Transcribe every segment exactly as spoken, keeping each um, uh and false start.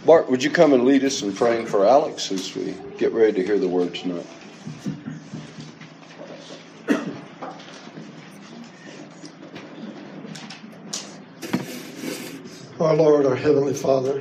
Bart, would you come and lead us in praying for Alex as we get ready to hear the word tonight? Our Lord, our Heavenly Father,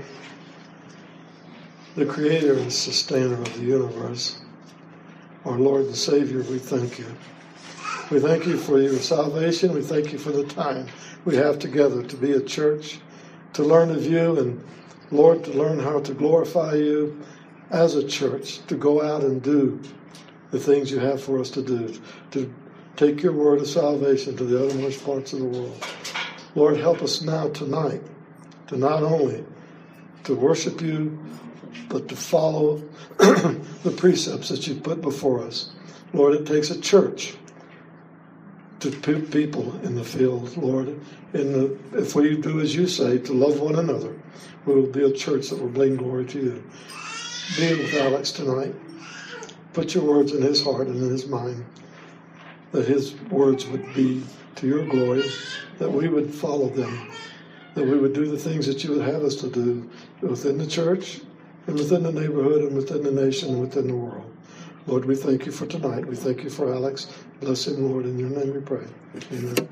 the Creator and Sustainer of the universe, our Lord and Savior, we thank you. We thank you for your salvation. We thank you for the time we have together to be a church, to learn of you, and Lord, to learn how to glorify you as a church, to go out and do the things you have for us to do, to take your word of salvation to the uttermost parts of the world. Lord, help us now tonight to not only to worship you, but to follow the precepts that you put before us. Lord, it takes a church to put people in the field, Lord. In the, if we do as you say, to love one another, we will be a church that will bring glory to you. Be with Alex tonight. Put your words in his heart and in his mind, that his words would be to your glory, that we would follow them, that we would do the things that you would have us to do within the church and within the neighborhood and within the nation and within the world. Lord, we thank you for tonight. We thank you for Alex. Bless him, Lord. In your name we pray. Amen.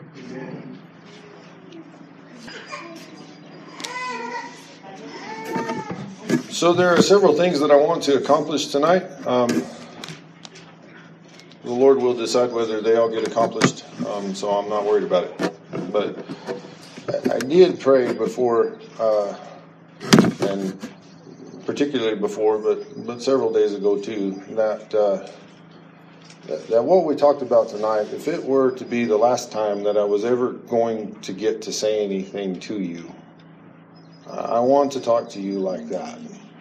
So there are several things that I want to accomplish tonight. Um, the Lord will decide whether they all get accomplished, um, so I'm not worried about it. But I did pray before, uh, and particularly before, but, but several days ago too, that, uh, that that what we talked about tonight, if it were to be the last time that I was ever going to get to say anything to you, I want to talk to you like that.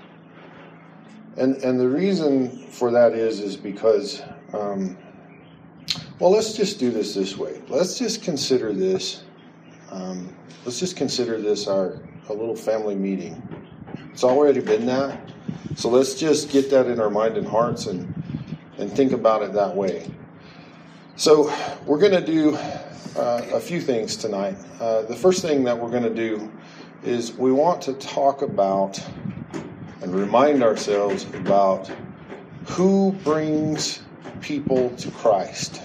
And and the reason for that is, is because, um, well, let's just do this this way. Let's just consider this, um, let's just consider this our a little family meeting. It's already been that. So let's just get that in our mind and hearts and, and think about it that way. So we're going to do uh, a few things tonight. Uh, the first thing that we're going to do is we want to talk about and remind ourselves about who brings people to Christ.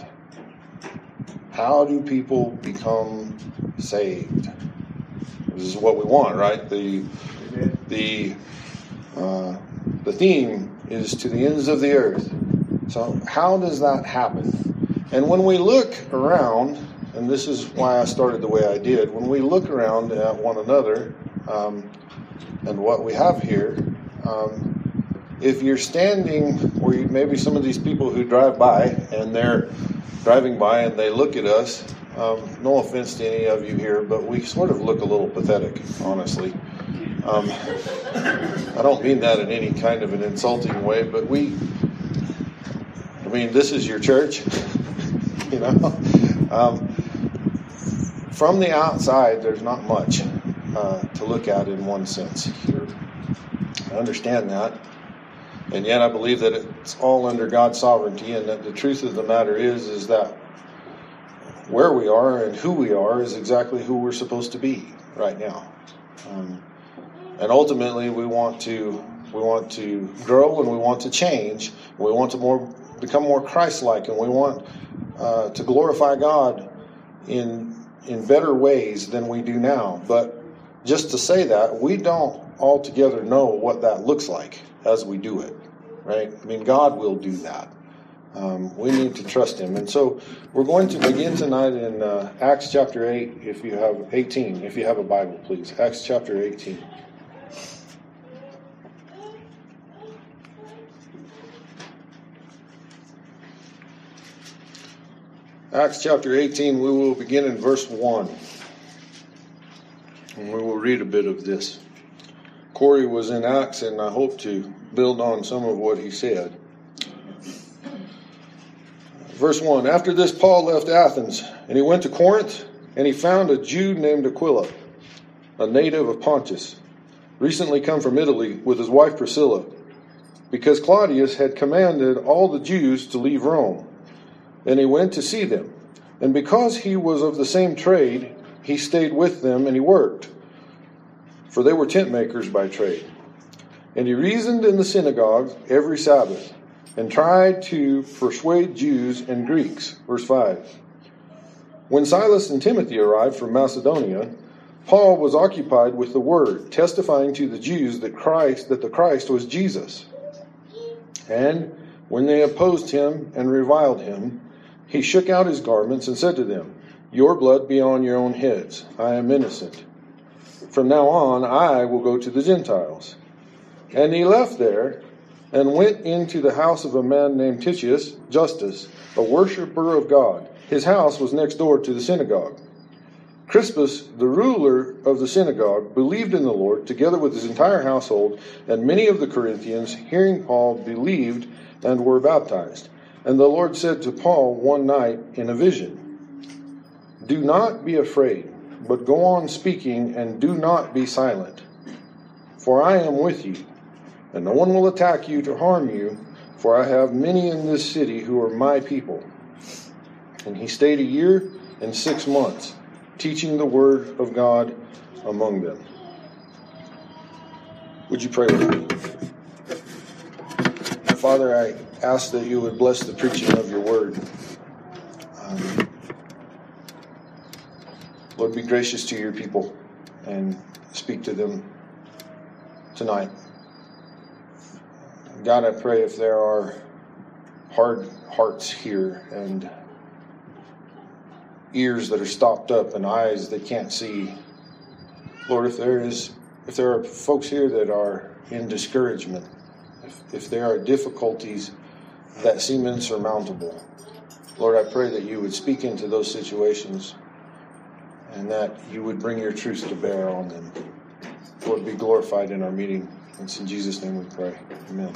How do people become saved? This is what we want, right? The the uh, the theme is to the ends of the earth. So how does that happen? And when we look around, and this is why I started the way I did, when we look around at one another um, and what we have here, um, if you're standing where you, maybe some of these people who drive by and they're driving by and they look at us, um, no offense to any of you here, but we sort of look a little pathetic, honestly. Um, I don't mean that in any kind of an insulting way, but we, I mean, this is your church, you know. Um, from the outside, there's not much uh, to look at in one sense here. I understand that. And yet I believe that it's all under God's sovereignty, and that the truth of the matter is, is that where we are and who we are is exactly who we're supposed to be right now. Um, and ultimately we want to we want to grow, and we want to change. We want to more become more Christ-like, and we want uh, to glorify God in in better ways than we do now. But just to say that, we don't altogether know what that looks like as we do it, right? I mean, God will do that. Um, we need to trust Him. And so we're going to begin tonight in uh, Acts chapter eight, if you have eighteen, if you have a Bible, please. Acts chapter eighteen. Acts chapter eighteen, we will begin in verse one. And we will read a bit of this. Corey was in Acts, and I hope to build on some of what he said. Verse one, after this Paul left Athens, and he went to Corinth, and he found a Jew named Aquila, a native of Pontus, recently come from Italy with his wife Priscilla, because Claudius had commanded all the Jews to leave Rome. And he went to see them. And because he was of the same trade, he stayed with them and he worked. For they were tent makers by trade. And he reasoned in the synagogue every Sabbath, and tried to persuade Jews and Greeks. Verse five. When Silas and Timothy arrived from Macedonia, Paul was occupied with the word, testifying to the Jews that Christ, that the Christ was Jesus. And when they opposed him and reviled him, he shook out his garments and said to them, "Your blood be on your own heads. I am innocent. From now on, I will go to the Gentiles." And he left there and went into the house of a man named Titius Justus, a worshipper of God. His house was next door to the synagogue. Crispus, the ruler of the synagogue, believed in the Lord, together with his entire household, and many of the Corinthians, hearing Paul, believed and were baptized. And the Lord said to Paul one night in a vision, "Do not be afraid, but go on speaking, and do not be silent. For I am with you, and no one will attack you to harm you, for I have many in this city who are my people." And he stayed a year and six months, teaching the word of God among them. Would you pray with me? Father, I ask that you would bless the preaching of your word. Um, Lord, be gracious to your people and speak to them tonight. God, I pray if there are hard hearts here and ears that are stopped up and eyes that can't see, Lord, if there is, if there are folks here that are in discouragement, if, if there are difficulties that seem insurmountable, Lord, I pray that you would speak into those situations and that you would bring your truth to bear on them. Lord, be glorified in our meeting. It's in Jesus' name we pray. Amen.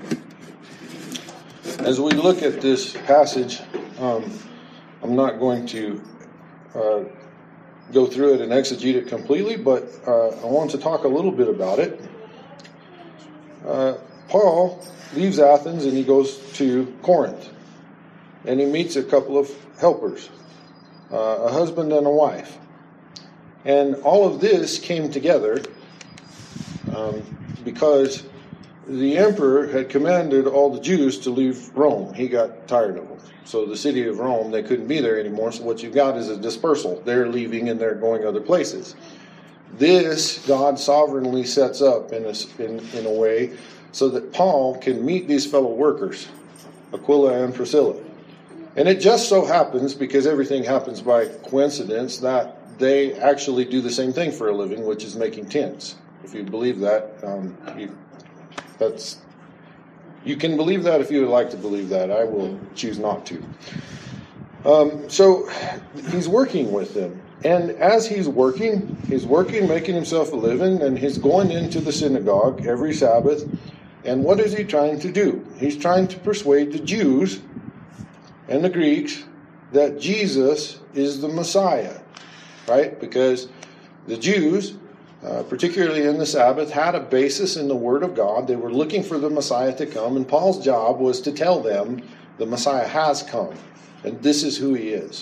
As we look at this passage, um, I'm not going to uh, go through it and exegete it completely, but uh, I want to talk a little bit about it. Uh, Paul leaves Athens and he goes to Corinth, and he meets a couple of helpers, uh, a husband and a wife. And all of this came together um, because the emperor had commanded all the Jews to leave Rome. He got tired of them. So the city of Rome, they couldn't be there anymore. So what you've got is a dispersal. They're leaving and they're going other places. This God sovereignly sets up in a, in, in a way so that Paul can meet these fellow workers, Aquila and Priscilla. And it just so happens, because everything happens by coincidence, that they actually do the same thing for a living, which is making tents. If you believe that, um, you, that's you can believe that if you would like to believe that. I will choose not to. Um, so he's working with them. And as he's working, he's working, making himself a living, and he's going into the synagogue every Sabbath. And what is he trying to do? He's trying to persuade the Jews and the Greeks that Jesus is the Messiah, right? Because the Jews, uh, particularly in the Sabbath, had a basis in the Word of God. They were looking for the Messiah to come, and Paul's job was to tell them the Messiah has come, and this is who he is.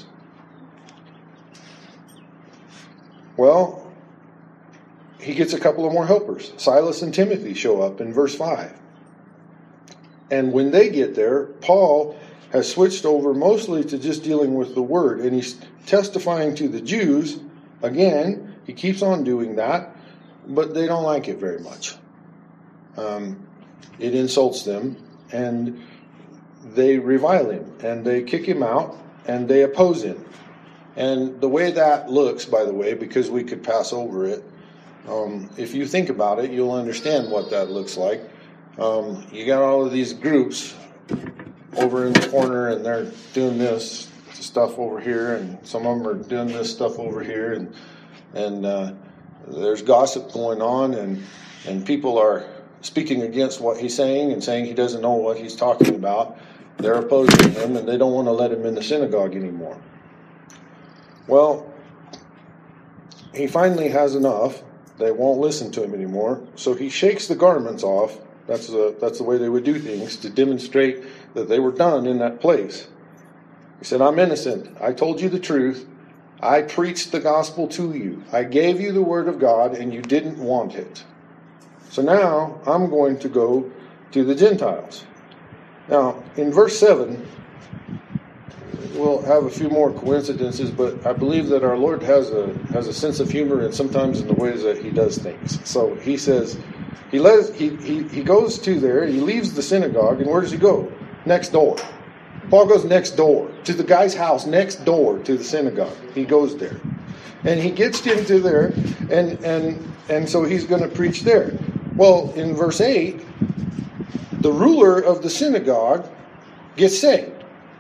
Well, he gets a couple of more helpers. Silas and Timothy show up in verse five. And when they get there, Paul has switched over mostly to just dealing with the word, and he's testifying to the Jews. Again, he keeps on doing that, but they don't like it very much. Um, it insults them, and they revile him, and they kick him out, and they oppose him. And the way that looks, by the way, because we could pass over it, um, if you think about it, you'll understand what that looks like. Um, you got all of these groups over in the corner, and they're doing this stuff over here, and some of them are doing this stuff over here, and and uh, there's gossip going on, and and people are speaking against what he's saying and saying he doesn't know what he's talking about. They're opposing him, and they don't want to let him in the synagogue anymore. Well, he finally has enough. They won't listen to him anymore, so he shakes the garments off. That's the, that's the way they would do things, to demonstrate that they were done in that place. He said, "I'm innocent. I told you the truth. I preached the gospel to you. I gave you the word of God, and you didn't want it. So now I'm going to go to the Gentiles. Now, in verse seven, we'll have a few more coincidences, but I believe that our Lord has a has a sense of humor, and sometimes in the ways that he does things. So he says, he les, he, he he goes to there, he leaves the synagogue, and where does he go? Next door. Paul goes next door to the guy's house, next door to the synagogue. He goes there, and he gets into there, and and and so he's going to preach there. Well, in verse eight, the ruler of the synagogue gets saved.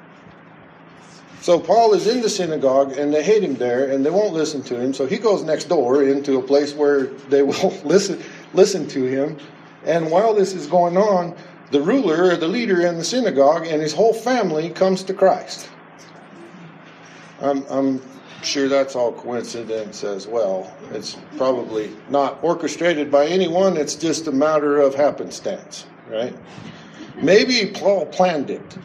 So Paul is in the synagogue, and they hate him there, and they won't listen to him. So he goes next door into a place where they will listen listen to him. And while this is going on, the ruler, or the leader in the synagogue, and his whole family comes to Christ. I'm, I'm sure that's all coincidence as well. It's probably not orchestrated by anyone. It's just a matter of happenstance, right? Maybe Paul planned it.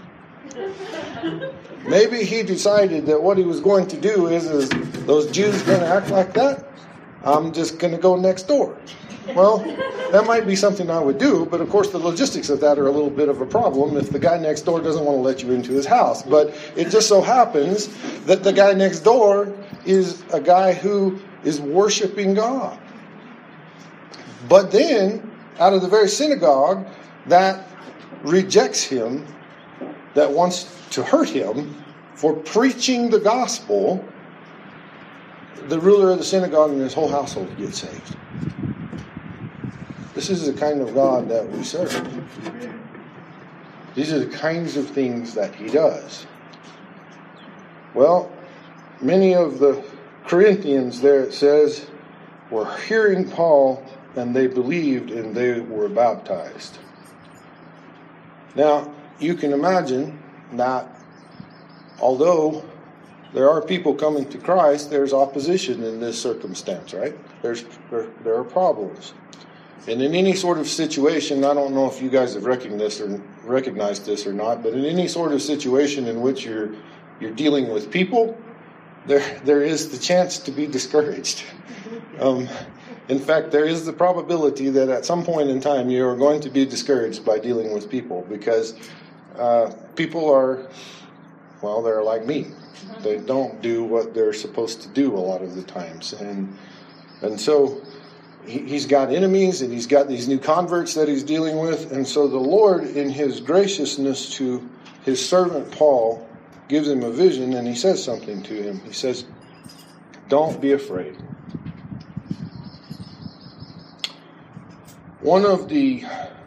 Maybe he decided that what he was going to do is, is those Jews going to act like that? I'm just going to go next door. Well, that might be something I would do, but of course the logistics of that are a little bit of a problem if the guy next door doesn't want to let you into his house. But it just so happens that the guy next door is a guy who is worshiping God. But then, out of the very synagogue that rejects him, that wants to hurt him for preaching the gospel, the ruler of the synagogue and his whole household get saved. This is the kind of God that we serve. These are the kinds of things that he does. Well, many of the Corinthians there, it says, were hearing Paul, and they believed, and they were baptized. Now, you can imagine that although there are people coming to Christ, there's opposition in this circumstance, right? There's there, there are problems. And in any sort of situation, I don't know if you guys have recognized this or recognized this or not, but in any sort of situation in which you're you're dealing with people, there there is the chance to be discouraged. Um, in fact, there is the probability that at some point in time you are going to be discouraged by dealing with people, because uh, people are, well, they're like me. They don't do what they're supposed to do a lot of the times, and and so he, he's got enemies, and he's got these new converts that he's dealing with, and so the Lord, in his graciousness to his servant Paul, gives him a vision, and he says something to him. He says, "Don't be afraid." One of the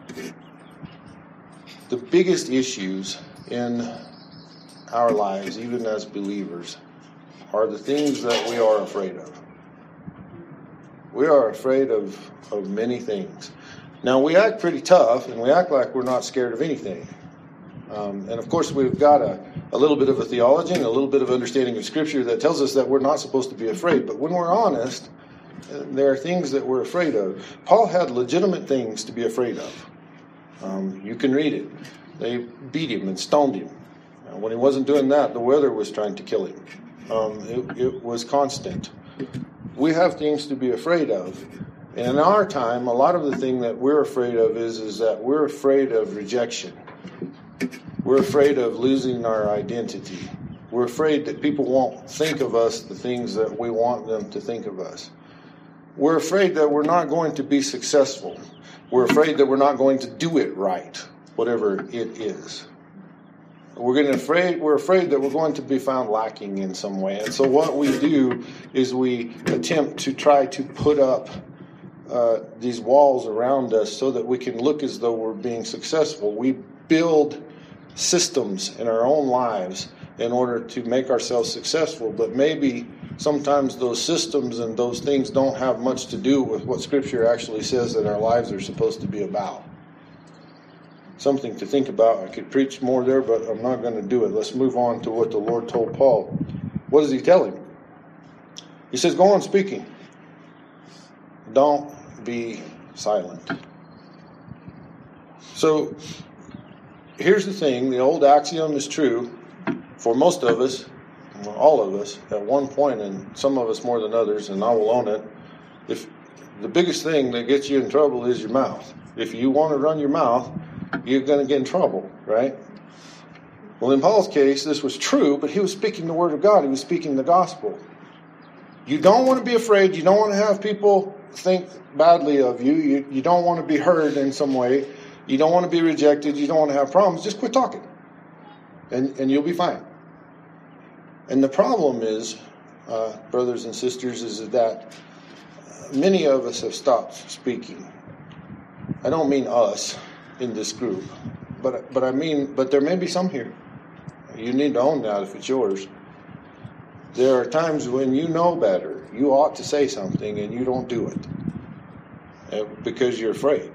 the biggest issues in our lives, even as believers, are the things that we are afraid of. We are afraid of, of many things. Now, we act pretty tough, and we act like we're not scared of anything. Um, and of course, we've got a, a little bit of a theology and a little bit of understanding of Scripture that tells us that we're not supposed to be afraid. But when we're honest, there are things that we're afraid of. Paul had legitimate things to be afraid of. Um, you can read it. They beat him and stoned him. Uh, when he wasn't doing that, the weather was trying to kill him. Um, it, it was constant. We have things to be afraid of. And in our time, a lot of the thing that we're afraid of is, is that we're afraid of rejection. We're afraid of losing our identity. We're afraid that people won't think of us the things that we want them to think of us. We're afraid that we're not going to be successful. We're afraid that we're not going to do it right, whatever it is. We're going to afraid. We're afraid that we're going to be found lacking in some way. And so what we do is we attempt to try to put up uh, these walls around us so that we can look as though we're being successful. We build systems in our own lives in order to make ourselves successful, but maybe sometimes those systems and those things don't have much to do with what Scripture actually says that our lives are supposed to be about. Something to think about. I could preach more there, but I'm not going to do it. Let's move on to what the Lord told Paul. What does he tell him? He says, go on speaking. Don't be silent. So, here's the thing. The old axiom is true for most of us, all of us, at one point, and some of us more than others, and I will own it. If the biggest thing that gets you in trouble is your mouth. If you want to run your mouth, you're going to get in trouble, right? Well, in Paul's case, this was true, but he was speaking the word of God. He was speaking the gospel. You don't want to be afraid. You don't want to have people think badly of you. You, you don't want to be hurt in some way. You don't want to be rejected. You don't want to have problems. Just quit talking, and, and you'll be fine. And the problem is, uh, brothers and sisters, is that many of us have stopped speaking. I don't mean us in this group, but but I mean, but there may be some here. You need to own that if it's yours. There are times when you know better, you ought to say something, and you don't do it because you're afraid.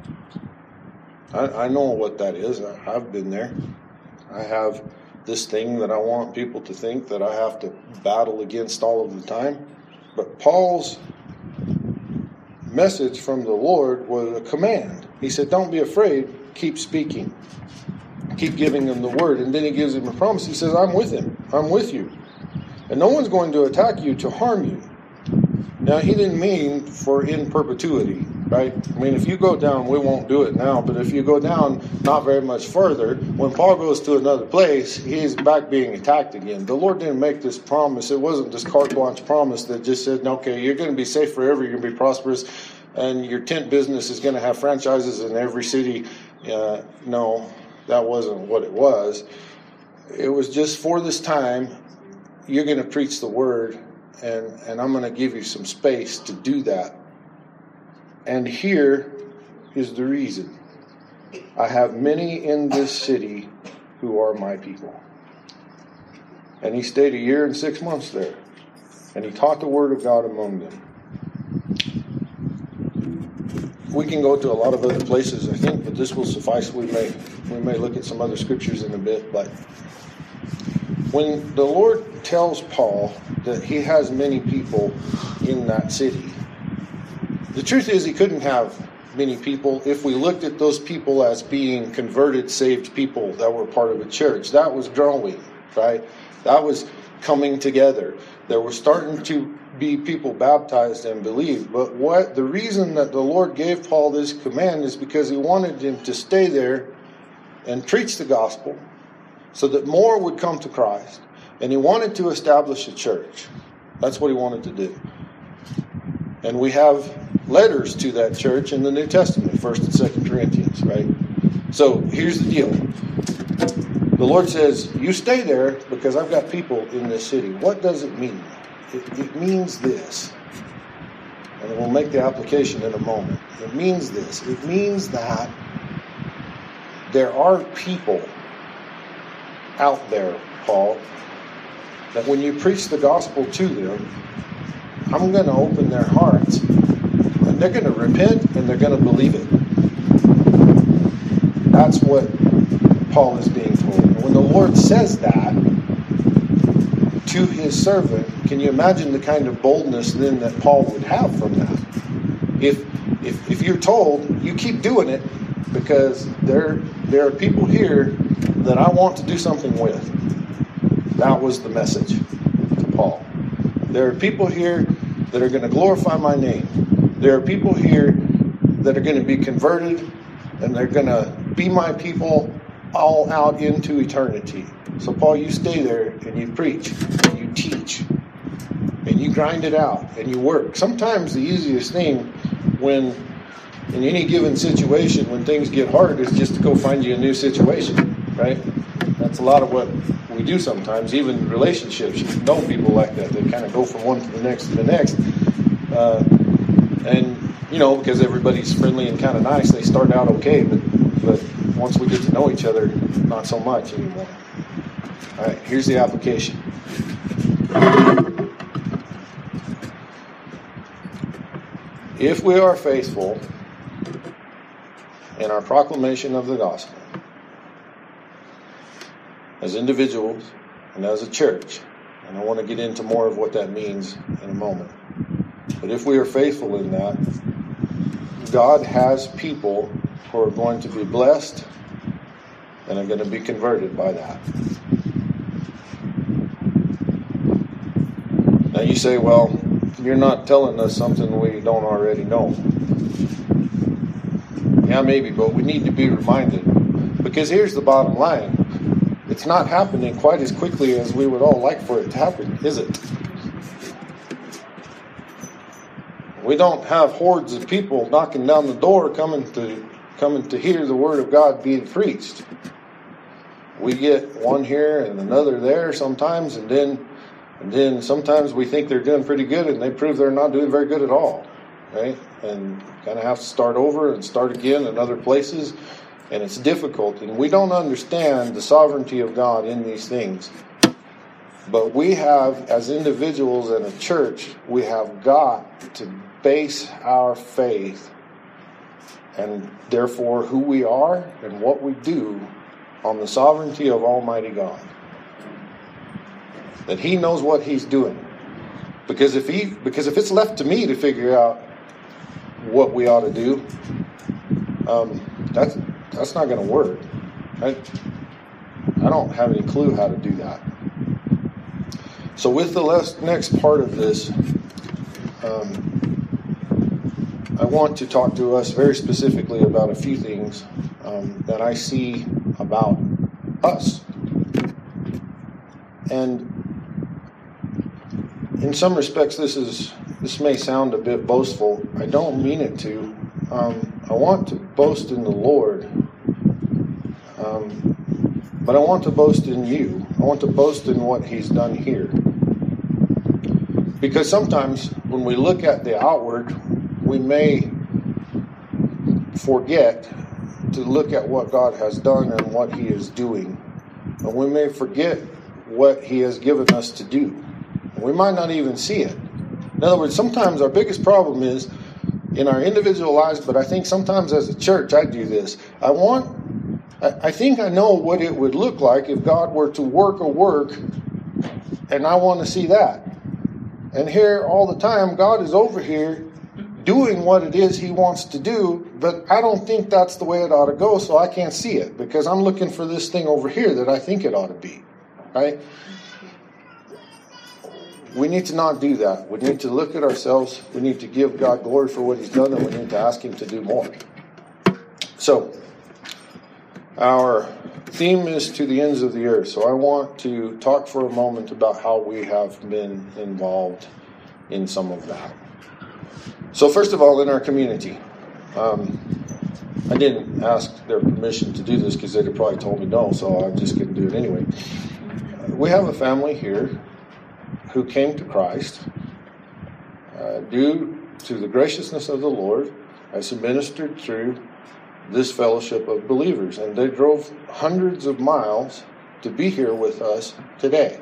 I, I know what that is. I, I've been there. I have this thing that I want people to think that I have to battle against all of the time. But Paul's message from the Lord was a command. He said, don't be afraid, keep speaking. Keep giving them the word. And then he gives him a promise. He says, I'm with him. I'm with you. And no one's going to attack you to harm you. Now, he didn't mean for in perpetuity, right? I mean, if you go down, we won't do it now, but if you go down not very much further, when Paul goes to another place, he's back being attacked again. The Lord didn't make this promise. It wasn't this carte blanche promise that just said, okay, you're going to be safe forever, you're going to be prosperous, and your tent business is going to have franchises in every city. Uh, no, that wasn't what it was. It was just for this time, you're going to preach the word, and, and I'm going to give you some space to do that. And here is the reason. I have many in this city who are my people. And he stayed a year and six months there. And he taught the word of God among them. We can go to a lot of other places, I think, but this will suffice. We may, we may look at some other scriptures in a bit, but when the Lord tells Paul that he has many people in that city, the truth is he couldn't have many people if we looked at those people as being converted, saved people that were part of a church. That was growing, right? That was coming together. There were starting to be people baptized and believed. But what the reason that the Lord gave Paul this command is because he wanted him to stay there and preach the gospel so that more would come to Christ. And he wanted to establish a church. That's what he wanted to do. And we have letters to that church in the New Testament, First and Second Corinthians, right? So here's the deal. The Lord says, you stay there because I've got people in this city. What does it mean? It, it means this. And we'll make the application in a moment. It means this. It means that there are people out there, Paul, that when you preach the gospel to them, I'm going to open their hearts, and they're going to repent, and they're going to believe it. That's what Paul is being told. And when the Lord says that to his servant, can you imagine the kind of boldness then that Paul would have from that? If if, if you're told, you keep doing it because there, there are people here that I want to do something with. That was the message to Paul. There are people here that are going to glorify my name. There are people here that are going to be converted, and they're going to be my people all out into eternity. So Paul, you stay there and you preach and you teach and you grind it out and you work. Sometimes the easiest thing when in any given situation when things get hard is just to go find you a new situation, right? That's a lot of what we do sometimes, even relationships. You know people like that. They kind of go from one to the next to the next. Uh, and, you know, because everybody's friendly and kind of nice, they start out okay, but, but once we get to know each other, not so much anymore. All right, here's the application. If we are faithful in our proclamation of the gospel, as individuals and as a church, and I want to get into more of what that means in a moment, but if we are faithful in that, God has people who are going to be blessed and are going to be converted by that. Now you say, well, you you're not telling us something we don't already know. Yeah, maybe, but we need to be reminded. Because here's the bottom line. It's not happening quite as quickly as we would all like for it to happen, is it? We don't have hordes of people knocking down the door coming to coming to hear the Word of God being preached. We get one here and another there sometimes, and then and then sometimes we think they're doing pretty good and they prove they're not doing very good at all. Right? And kind of have to start over and start again in other places. And it's difficult. And we don't understand the sovereignty of God in these things. But we have, as individuals and a church, we have got to base our faith and therefore who we are and what we do on the sovereignty of Almighty God. That He knows what He's doing. Because if he, because if it's left to me to figure out what we ought to do, um, that's that's not going to work. I, I don't have any clue how to do that. So with the last, next part of this, um, I want to talk to us very specifically about a few things um, that I see about us. And in some respects, this is this may sound a bit boastful. I don't mean it to. Um, I want to boast in the Lord, um, but I want to boast in you. I want to boast in what He's done here. Because sometimes when we look at the outward, we may forget to look at what God has done and what He is doing. And we may forget what He has given us to do. We might not even see it. In other words, sometimes our biggest problem is in our individual lives, but I think sometimes as a church I do this. I want, I think I know what it would look like if God were to work a work, and I want to see that. And here all the time, God is over here doing what it is He wants to do, but I don't think that's the way it ought to go, so I can't see it, because I'm looking for this thing over here that I think it ought to be. Right? We need to not do that. We need to look at ourselves. We need to give God glory for what He's done, and we need to ask Him to do more. So, our theme is to the ends of the earth. So I want to talk for a moment about how we have been involved in some of that. So first of all, in our community. Um, I didn't ask their permission to do this because they'd have probably told me no, so I'm just going to do it anyway. We have a family here who came to Christ uh, due to the graciousness of the Lord as He ministered through this fellowship of believers. And they drove hundreds of miles to be here with us today.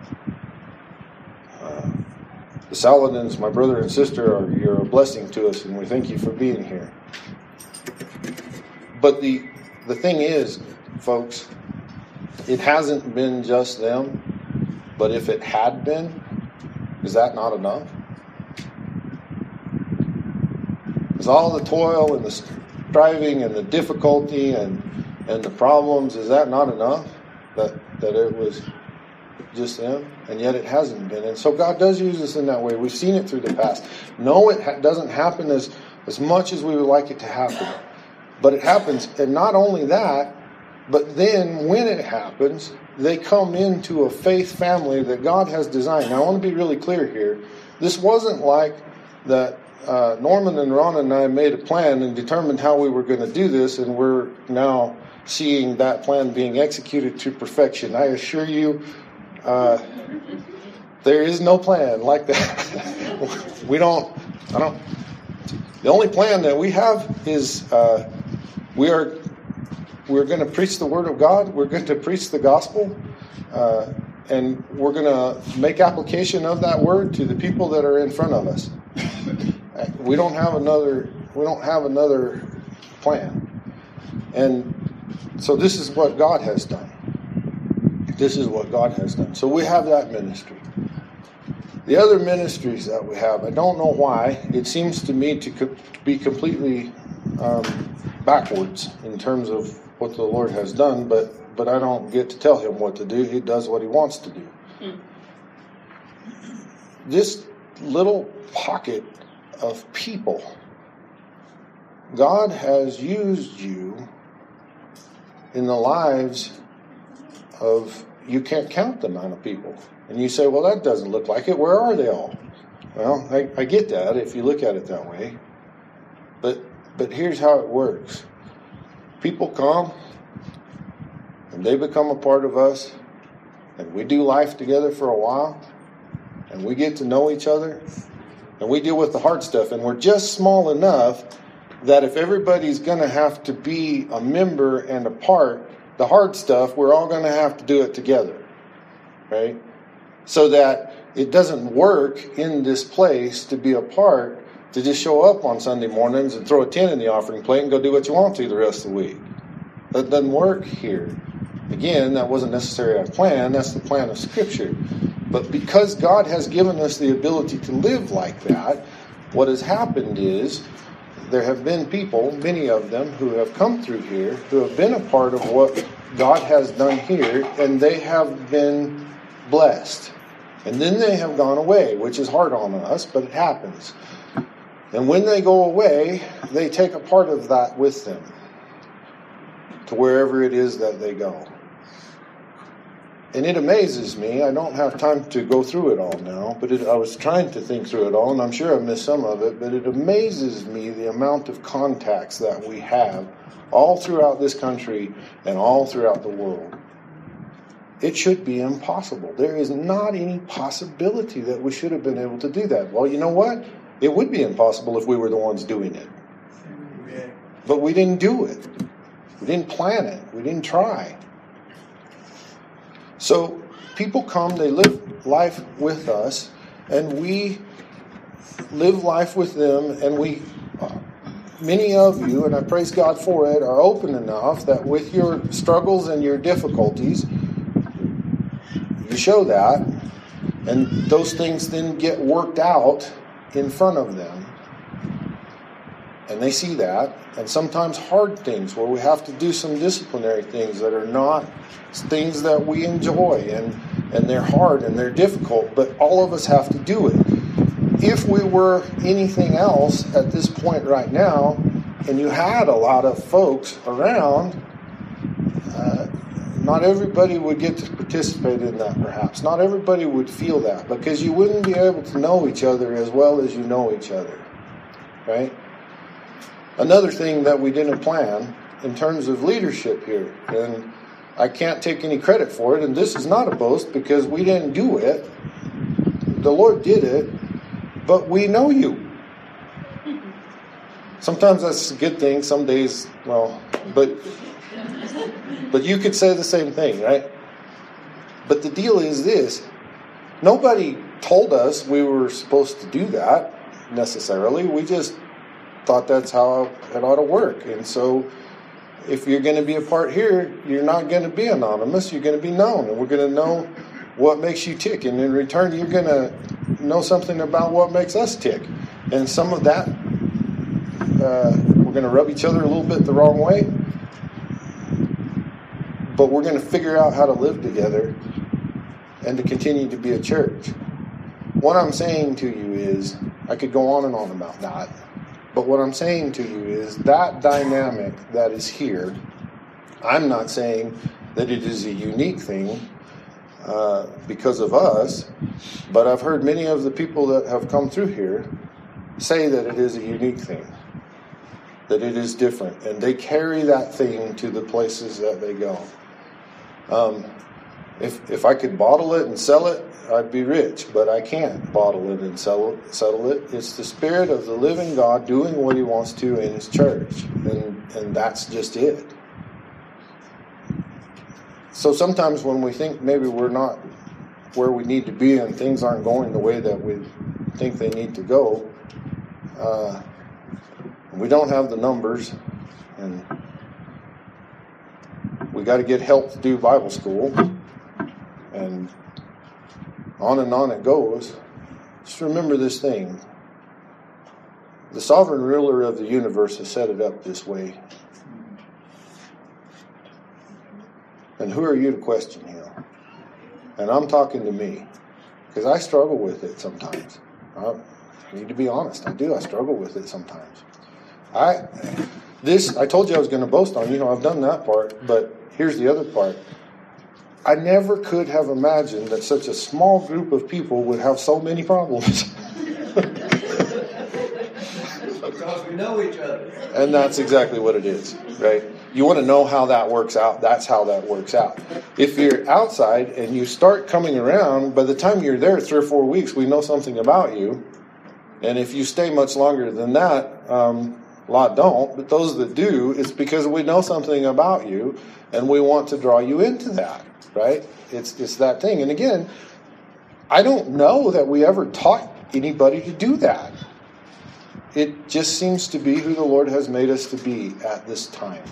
Uh, the Saladins, my brother and sister, are you're a blessing to us, and we thank you for being here. But the the thing is, folks, it hasn't been just them. But if it had been, is that not enough? Is all the toil and the striving and the difficulty and and the problems, is that not enough? That that it was just them? And yet it hasn't been. And so God does use us in that way. We've seen it through the past. No, it ha- doesn't happen as, as much as we would like it to happen. But it happens. And not only that, but then when it happens, they come into a faith family that God has designed. Now, I want to be really clear here. This wasn't like that uh, Norman and Ron and I made a plan and determined how we were going to do this, and we're now seeing that plan being executed to perfection. I assure you, uh, there is no plan like that. we don't, I don't, the only plan that we have is uh, we are We're going to preach the Word of God. We're going to preach the gospel. Uh, and we're going to make application of that Word to the people that are in front of us. We don't have another, we don't have another plan. And so this is what God has done. This is what God has done. So we have that ministry. The other ministries that we have, I don't know why, it seems to me to co- be completely um, backwards in terms of what the Lord has done, but but I don't get to tell Him what to do. He does what He wants to do. Mm. This little pocket of people. God has used you in the lives of, you can't count the amount of people. And you say, well, that doesn't look like it. Where are they all? Well, I, I get that if you look at it that way. But but here's how it works. People come, and they become a part of us, and we do life together for a while, and we get to know each other, and we deal with the hard stuff, and we're just small enough that if everybody's going to have to be a member and a part, the hard stuff, we're all going to have to do it together, right? So that it doesn't work in this place to be a part, to just show up on Sunday mornings and throw a ten in the offering plate and go do what you want to the rest of the week. That doesn't work here. Again, that wasn't necessarily our plan. That's the plan of Scripture. But because God has given us the ability to live like that, what has happened is there have been people, many of them, who have come through here, who have been a part of what God has done here, and they have been blessed. And then they have gone away, which is hard on us, but it happens. And when they go away, they take a part of that with them to wherever it is that they go. And it amazes me. I don't have time to go through it all now, but it, I was trying to think through it all, and I'm sure I missed some of it, but it amazes me the amount of contacts that we have all throughout this country and all throughout the world. It should be impossible. There is not any possibility that we should have been able to do that. Well, you know what? It would be impossible if we were the ones doing it. But we didn't do it. We didn't plan it. We didn't try. So people come, they live life with us, and we live life with them, and we, many of you, and I praise God for it, are open enough that with your struggles and your difficulties, you show that, and those things then get worked out in front of them. And they see that, and sometimes hard things where we have to do some disciplinary things that are not things that we enjoy, and, and they're hard and they're difficult, but all of us have to do it. If we were anything else at this point right now, and you had a lot of folks around, uh, not everybody would get to participate in that perhaps. Not everybody would feel that, because you wouldn't be able to know each other as well as you know each other, right? Another thing that we didn't plan in terms of leadership here, and I can't take any credit for it, and this is not a boast because we didn't do it. The Lord did it, but we know you. Sometimes that's a good thing, some days, well, but but you could say the same thing, right? But the deal is this: nobody told us we were supposed to do that necessarily. We just thought that's how it ought to work. And so if you're going to be a part here, you're not going to be anonymous. You're going to be known, and we're going to know what makes you tick. And in return, you're going to know something about what makes us tick. And some of that, uh, we're going to rub each other a little bit the wrong way, but we're going to figure out how to live together and to continue to be a church. What I'm saying to you is, I could go on and on about that, but what I'm saying to you is that dynamic that is here, I'm not saying that it is a unique thing uh, because of us, but I've heard many of the people that have come through here say that it is a unique thing, that it is different, and they carry that thing to the places that they go. Um, if if I could bottle it and sell it, I'd be rich, but I can't bottle it and sell it, settle it. It's the Spirit of the living God doing what He wants to in His church, and and that's just it. So sometimes when we think maybe we're not where we need to be and things aren't going the way that we think they need to go, uh, we don't have the numbers, and we got to get help to do Bible school, and on and on it goes. Just remember this thing. The sovereign ruler of the universe has set it up this way. And who are you to question Him? And I'm talking to me, because I struggle with it sometimes. I need to be honest. I do. I struggle with it sometimes. I this I told you I was going to boast on. You know, I've done that part, but here's the other part. I never could have imagined that such a small group of people would have so many problems. Because we know each other. And that's exactly what it is, right? You want to know how that works out, that's how that works out. If you're outside and you start coming around, by the time you're there three or four weeks, we know something about you. And if you stay much longer than that, um, a lot don't, but those that do, it's because we know something about you and we want to draw you into that, right? It's, it's that thing. And again, I don't know that we ever taught anybody to do that. It just seems to be who the Lord has made us to be at this time.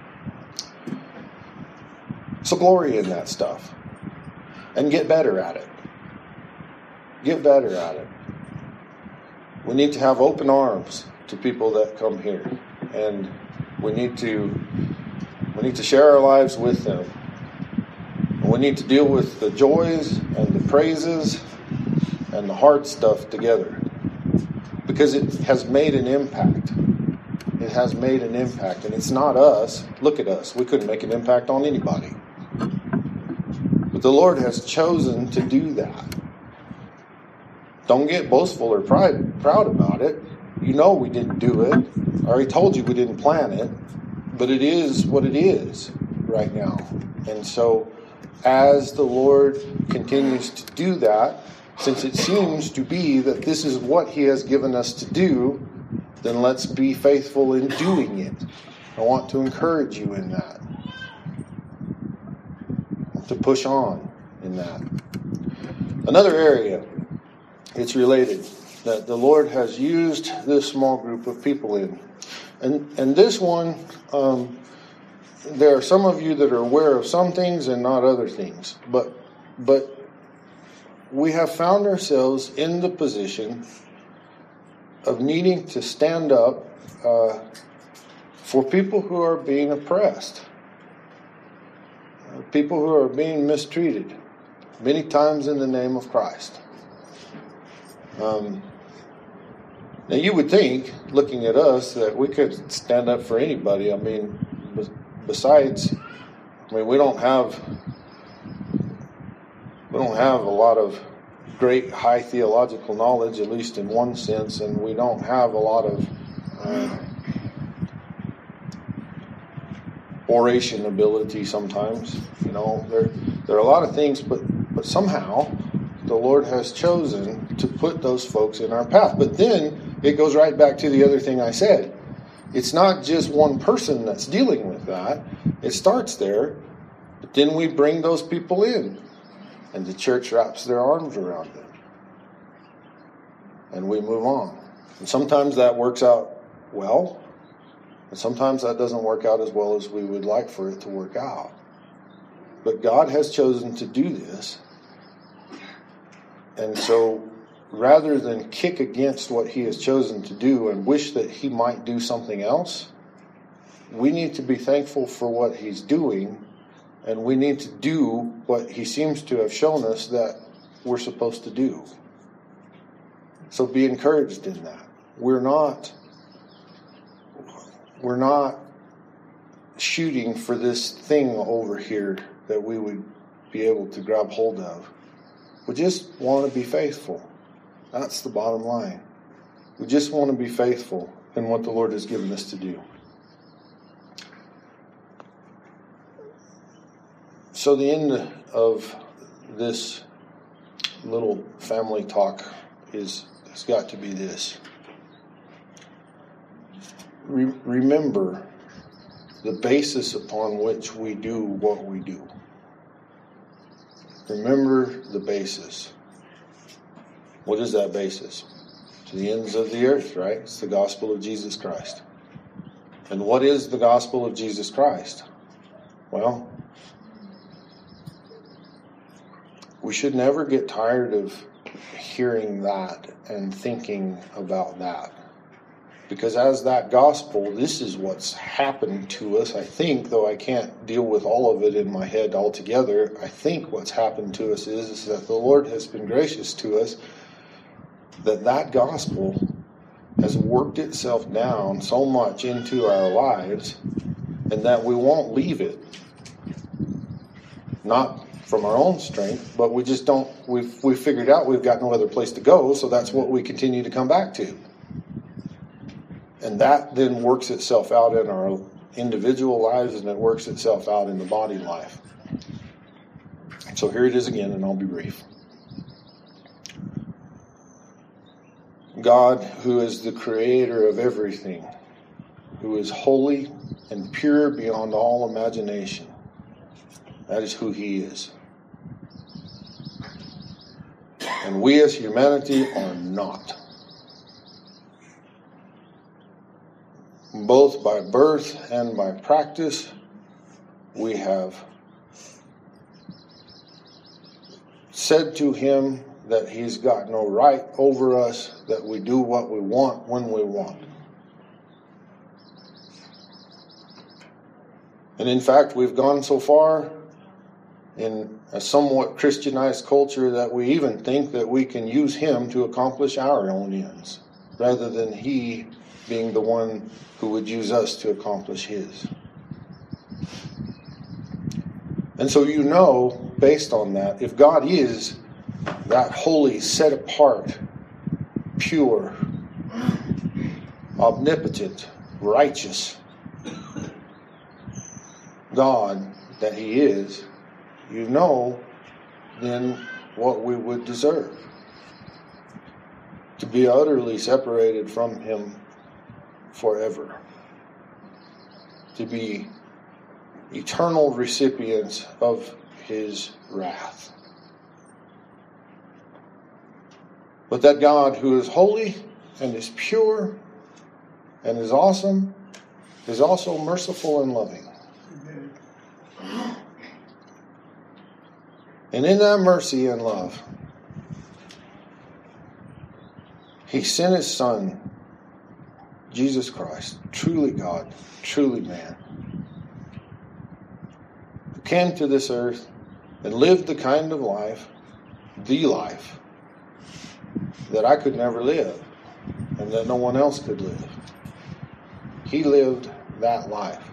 So glory in that stuff. And get better at it. Get better at it. We need to have open arms to people that come here. And we need to we need to share our lives with them. And we need to deal with the joys and the praises and the hard stuff together. Because it has made an impact. It has made an impact. And it's not us. Look at us. We couldn't make an impact on anybody. But the Lord has chosen to do that. Don't get boastful or pride, proud about it. You know we didn't do it. I already told you we didn't plan it. But it is what it is right now. And so as the Lord continues to do that, since it seems to be that this is what He has given us to do, then let's be faithful in doing it. I want to encourage you in that. To push on in that. Another area, it's related, that the Lord has used this small group of people in. And and this one, um, there are some of you that are aware of some things and not other things. But but we have found ourselves in the position of needing to stand up uh, for people who are being oppressed. Uh, people who are being mistreated, many times in the name of Christ. Um, now you would think, looking at us, that we could stand up for anybody. I mean, besides, I mean, we don't have... We don't have a lot of great high theological knowledge, at least in one sense, and we don't have a lot of uh, oration ability sometimes. You know, there there are a lot of things, but but somehow the Lord has chosen to put those folks in our path. But then it goes right back to the other thing I said. It's not just one person that's dealing with that. It starts there, but then we bring those people in. And the church wraps their arms around them. And we move on. And sometimes that works out well. And sometimes that doesn't work out as well as we would like for it to work out. But God has chosen to do this. And so rather than kick against what He has chosen to do and wish that He might do something else, we need to be thankful for what He's doing. And we need to do what He seems to have shown us that we're supposed to do. So be encouraged in that. We're not, we're not shooting for this thing over here that we would be able to grab hold of. We just want to be faithful. That's the bottom line. We just want to be faithful in what the Lord has given us to do. So the end of this little family talk is has got to be this. Re- remember the basis upon which we do what we do. Remember the basis. What is that basis? To the ends of the earth, right? It's the gospel of Jesus Christ. And what is the gospel of Jesus Christ? Well, we should never get tired of hearing that and thinking about that. Because as that gospel, this is what's happened to us, I think, though I can't deal with all of it in my head altogether. I think what's happened to us is, is that the Lord has been gracious to us that that gospel has worked itself down so much into our lives and that we won't leave it. Not from our own strength, but we just don't, we've, we've figured out we've got no other place to go, so that's what we continue to come back to. And that then works itself out in our individual lives, and it works itself out in the body life. So here it is again, and I'll be brief. God, who is the creator of everything, who is holy and pure beyond all imagination, that is who he is. And we as humanity are not. Both by birth and by practice, we have said to him that he's got no right over us, that we do what we want when we want. And in fact, we've gone so far in a somewhat Christianized culture that we even think that we can use him to accomplish our own ends, rather than he being the one who would use us to accomplish his. And so you know, based on that, if God is that holy, set apart, pure, omnipotent, righteous God that he is, you know then what we would deserve. To be utterly separated from him forever. To be eternal recipients of his wrath. But that God who is holy and is pure and is awesome is also merciful and loving. And in that mercy and love, he sent his Son, Jesus Christ, truly God, truly man, who came to this earth and lived the kind of life, the life, that I could never live and that no one else could live. He lived that life.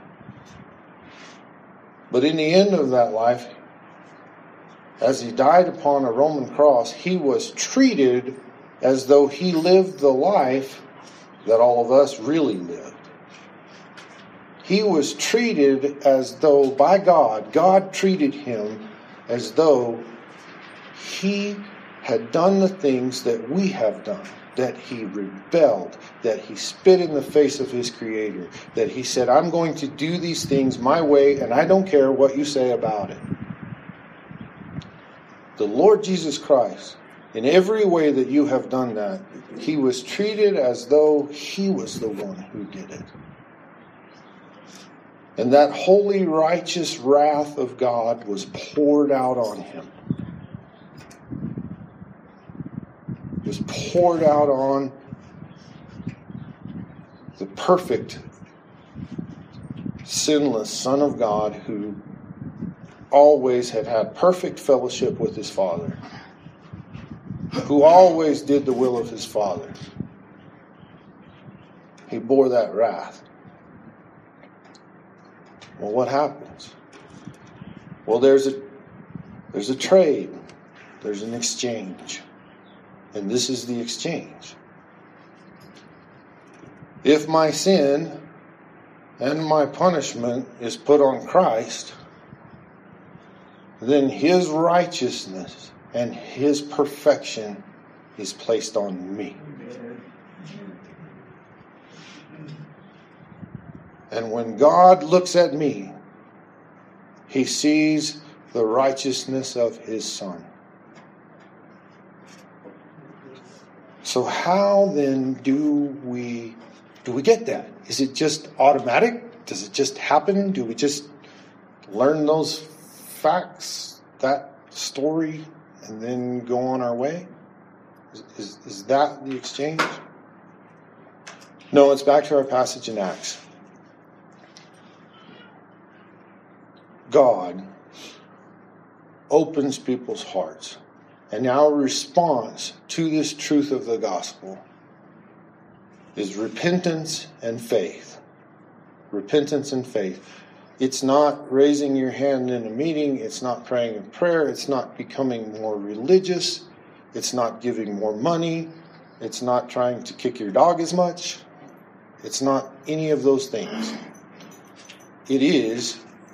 But in the end of that life, as he died upon a Roman cross, he was treated as though he lived the life that all of us really lived. He was treated as though, by God, God treated him as though he had done the things that we have done, that he rebelled, that he spit in the face of his Creator, that he said, I'm going to do these things my way, and I don't care what you say about it. The Lord Jesus Christ, in every way that you have done that, he was treated as though he was the one who did it. And that holy, righteous wrath of God was poured out on him. It was poured out on the perfect, sinless Son of God who always had had perfect fellowship with his Father, who always did the will of his Father. He bore that wrath. Well, what happens? Well, there's a there's a trade. There's an exchange. And this is the exchange. If my sin and my punishment is put on Christ, then his righteousness and his perfection is placed on me. And when God looks at me, he sees the righteousness of his Son. So how then do we do we get that? Is it just automatic? Does it just happen? Do we just learn those facts, that story, and then go on our way? Is, is, is that the exchange? No, it's back to our passage in Acts. God opens people's hearts And our response to this truth of the gospel is repentance and faith. Repentance and faith. It's not raising your hand in a meeting. It's not praying a prayer. It's not becoming more religious. It's not giving more money. It's not trying to kick your dog as much. It's not any of those things. It is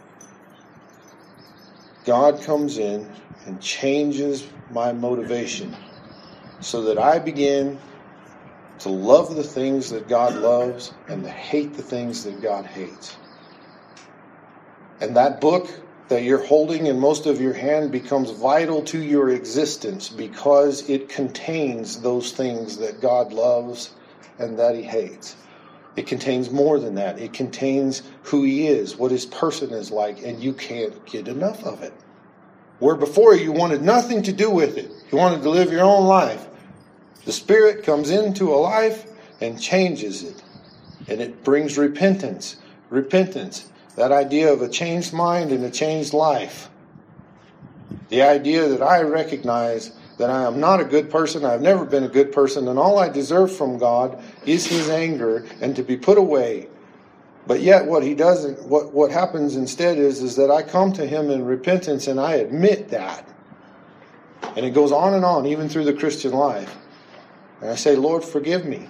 God comes in and changes my motivation so that I begin to love the things that God loves and to hate the things that God hates. And that book that you're holding in most of your hand becomes vital to your existence because it contains those things that God loves and that He hates. It contains more than that. It contains who He is, what His person is like, and you can't get enough of it. Where before you wanted nothing to do with it. You wanted to live your own life. The Spirit comes into a life and changes it. And it brings repentance. Repentance. That idea of a changed mind and a changed life. The idea that I recognize that I am not a good person, I've never been a good person, and all I deserve from God is His anger and to be put away. But yet what He doesn't, what, what happens instead is, is that I come to Him in repentance and I admit that. And it goes on and on, even through the Christian life. And I say, Lord, forgive me.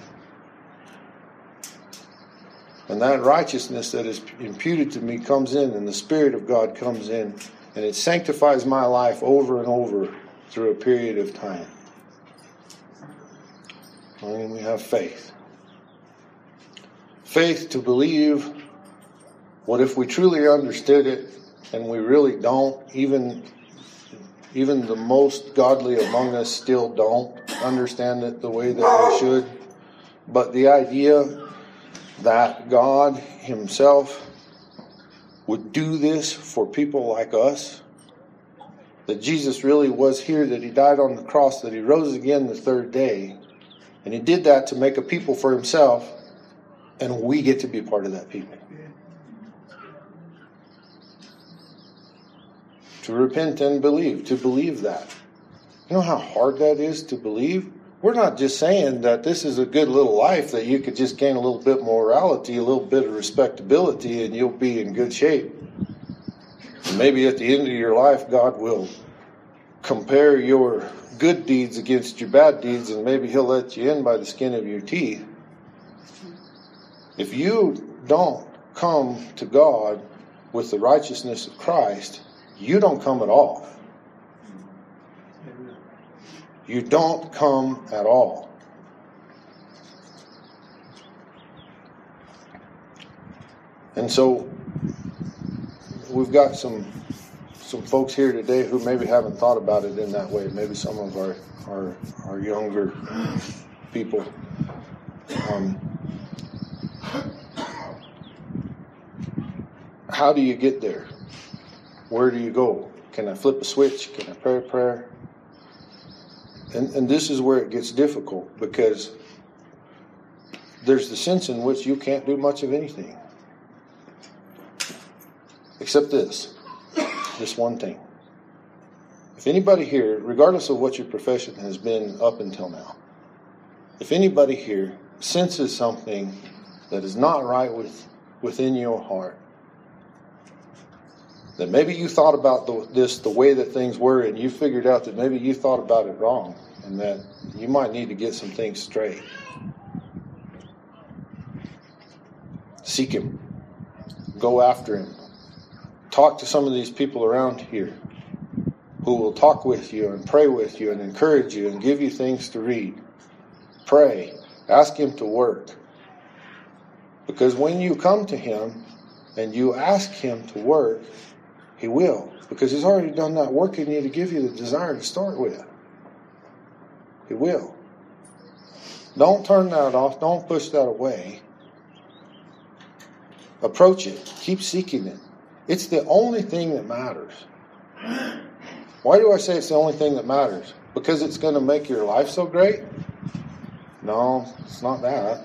And that righteousness that is imputed to me comes in, and the Spirit of God comes in, and it sanctifies my life over and over through a period of time. And we have faith. Faith to believe what if we truly understood it, and we really don't, even, even the most godly among us still don't understand it the way that we should. But the idea that God Himself would do this for people like us, that Jesus really was here, that He died on the cross, that He rose again the third day, and He did that to make a people for Himself, and we get to be part of that people. To repent and believe, to believe that. You know how hard that is to believe? We're not just saying that this is a good little life, that you could just gain a little bit morality, a little bit of respectability, and you'll be in good shape. And maybe at the end of your life, God will compare your good deeds against your bad deeds, and maybe He'll let you in by the skin of your teeth. If you don't come to God with the righteousness of Christ, you don't come at all. You don't come at all. And so we've got some some folks here today who maybe haven't thought about it in that way. Maybe some of our our, our younger people. Um, how do you get there? Where do you go? Can I flip a switch? Can I pray a prayer? And, and this is where it gets difficult, because there's the sense in which you can't do much of anything. Except this. This one thing. If anybody here, regardless of what your profession has been up until now, if anybody here senses something that is not right with, within your heart, that maybe you thought about the, this the way that things were, and you figured out that maybe you thought about it wrong, and that you might need to get some things straight. Seek Him. Go after Him. Talk to some of these people around here who will talk with you and pray with you and encourage you and give you things to read. Pray. Ask Him to work. Because when you come to Him and you ask Him to work, He will. Because He's already done that work in you to give you the desire to start with. He will. Don't turn that off. Don't push that away. Approach it. Keep seeking it. It's the only thing that matters. Why do I say it's the only thing that matters? Because it's going to make your life so great? No, it's not that.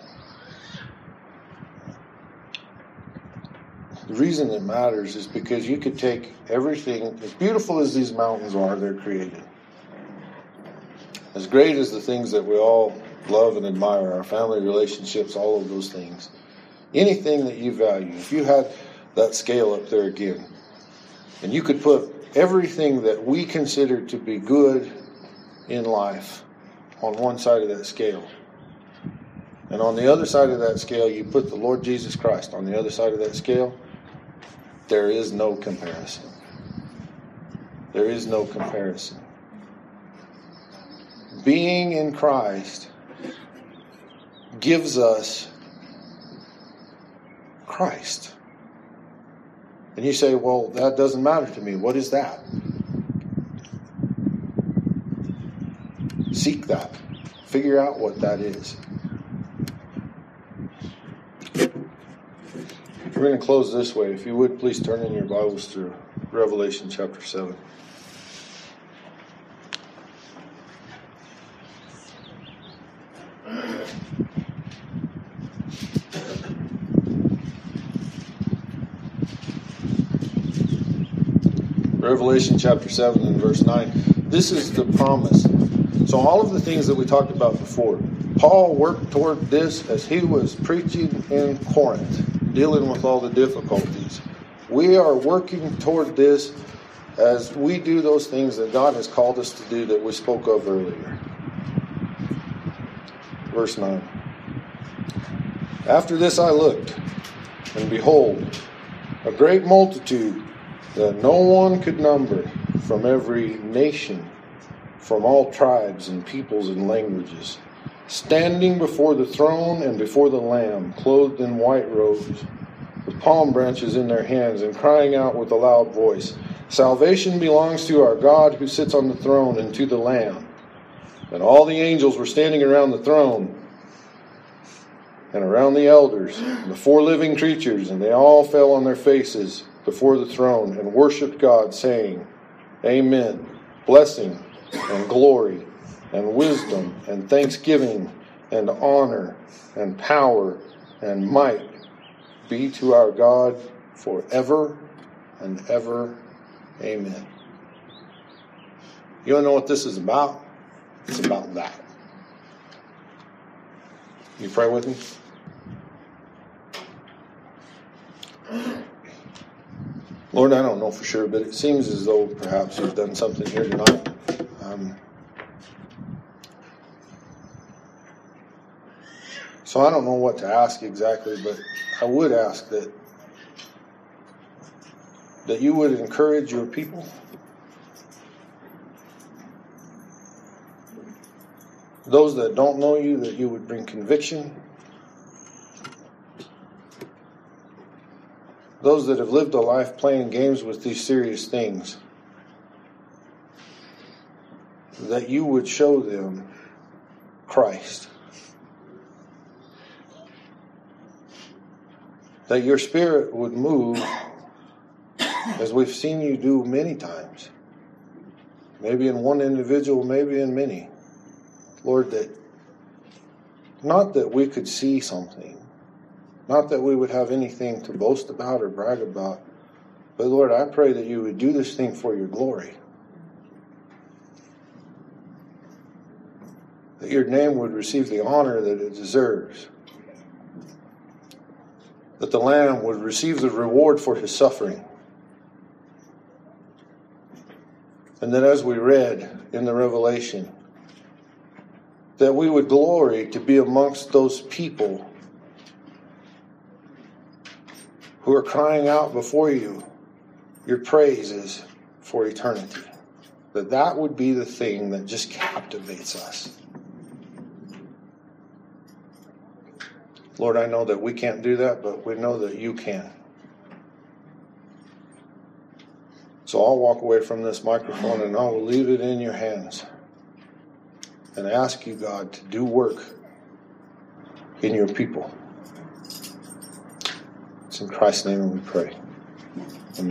The reason it matters is because you could take everything, as beautiful as these mountains are, they're created. As great as the things that we all love and admire, our family relationships, all of those things, anything that you value, if you had that scale up there again, and you could put everything that we consider to be good in life on one side of that scale, and on the other side of that scale you put the Lord Jesus Christ on the other side of that scale, there is no comparison. There is no comparison. Being in Christ gives us Christ. And you say, well, that doesn't matter to me. What is that? Seek that. Figure out what that is. We're going to close this way. If you would, please turn in your Bibles to Revelation chapter seven. Revelation chapter seven and verse nine. This is the promise. So all of the things that we talked about before, Paul worked toward this as he was preaching in Corinth, dealing with all the difficulties. We are working toward this as we do those things that God has called us to do that we spoke of earlier. Verse nine. After this I looked, and behold, a great multitude that no one could number, from every nation, from all tribes and peoples and languages, standing before the throne and before the Lamb, clothed in white robes, with palm branches in their hands, and crying out with a loud voice, Salvation belongs to our God who sits on the throne and to the Lamb. And all the angels were standing around the throne and around the elders, and the four living creatures, and they all fell on their faces before the throne and worshipped God, saying, Amen. Blessing and glory and wisdom and thanksgiving and honor and power and might be to our God forever and ever. Amen. You want to know what this is about? It's about that. You pray with me? Lord, I don't know for sure, but it seems as though perhaps you've done something here tonight. Um, so I don't know what to ask exactly, but I would ask that that you would encourage your people. Those that don't know you, that you would bring conviction. Those that have lived a life playing games with these serious things, that you would show them Christ. That your Spirit would move as we've seen you do many times. Maybe in one individual, maybe in many. Lord, that not that we could see something, not that we would have anything to boast about or brag about, but Lord, I pray that you would do this thing for your glory. That your name would receive the honor that it deserves. That the Lamb would receive the reward for his suffering. And that as we read in the Revelation, that we would glory to be amongst those people who are crying out before you your praises for eternity. That that would be the thing that just captivates us. Lord, I know that we can't do that, but we know that you can. So I'll walk away from this microphone and I will leave it in your hands and ask you, God, to do work in your people. It's in Christ's name we pray.